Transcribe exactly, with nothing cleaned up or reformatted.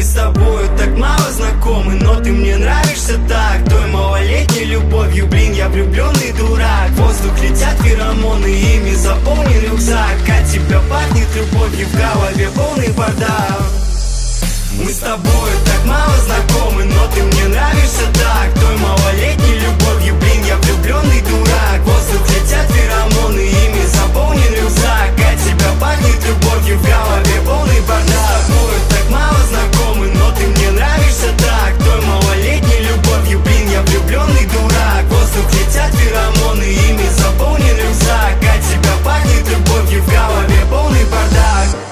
с тобою так мало знакомы, но ты мне нравишься так, той малолетней любовью. Блин, я влюбленный дурак. В воздух летят феромоны, ими заполнен рюкзак. От тебя пахнет любовью, в голове полный бардак. Мы с тобою так мало знакомы, но ты мне